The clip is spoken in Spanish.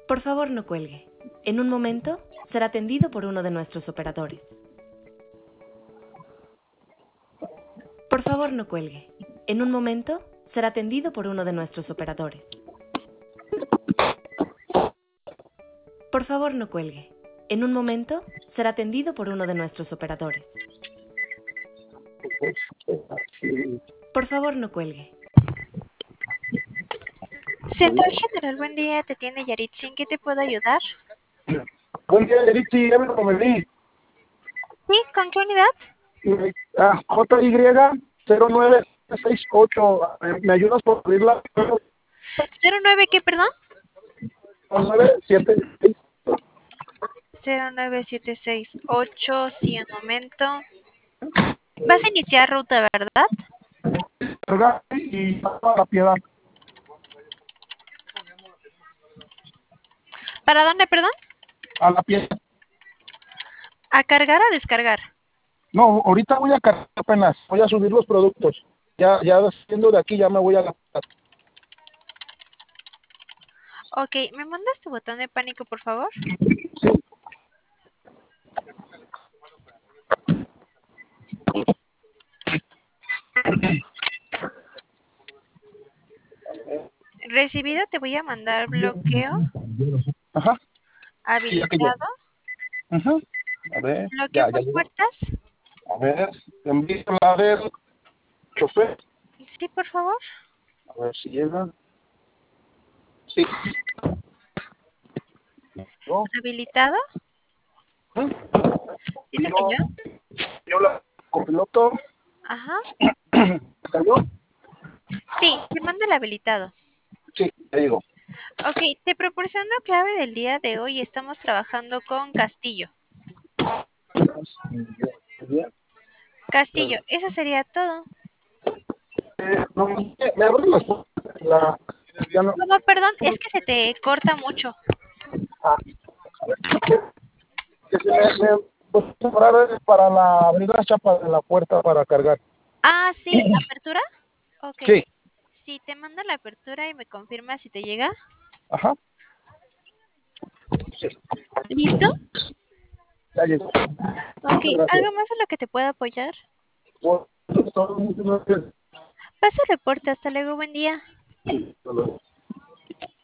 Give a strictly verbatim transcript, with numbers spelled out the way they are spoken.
Por favor, no cuelgue. En un momento será atendido por uno de nuestros operadores. Por favor, no cuelgue. En un momento será atendido por uno de nuestros operadores. Por favor, no cuelgue. En un momento será atendido por uno de nuestros operadores. Por favor, no cuelgue. Central General, buen día, te tiene Yaritzi, ¿en qué te puedo ayudar? Buen día, Yaritzi, ya me lo cometí. Sí, ¿con qué unidad? Ah, J Y cero nueve seis ocho. ¿Me ayudas por abrirla? ¿cero nueve qué, perdón? nueve siete seis. cero nueve siete seis ocho, sí, un momento. Vas a iniciar ruta, ¿verdad? Y a la piedad. ¿Para dónde, perdón? A la piedad. ¿A cargar o descargar? No, ahorita voy a cargar apenas. Voy a subir los productos. Ya, ya siendo de aquí, ya me voy a la piedad. Ok, ¿me mandas tu botón de pánico, por favor? Recibido, te voy a mandar bloqueo. Ajá. Habilitado. Ajá. A ver, Bloqueo ya, ya por llegó. puertas. A ver, envío la del chofer. Sí, por favor. A ver si llega. Sí. ¿No? Habilitado. ¿Eh? ¿Sí te cayó? Yo la copiloto. Ajá. ¿Cayó? Sí, te mando el habilitado. Sí, te digo. Ok, te proporciono clave del día de hoy. Estamos trabajando con Castillo. Castillo, eso sería todo. Eh, no, me abres la, la ya no. No, perdón, es que se te corta mucho. Ah, a ver. Que se me, me pues, para, para la abrir la chapa de la puerta para cargar. Ah, sí, ¿apertura? Ok. Sí. Sí, te mando la apertura y me confirma si te llega. Ajá. Sí. ¿Listo? Ya llegó. Ok, Muchas gracias. ¿algo más en lo que te pueda apoyar? Por todo, muchas gracias. Paso reporte, hasta luego, buen día. Hasta luego.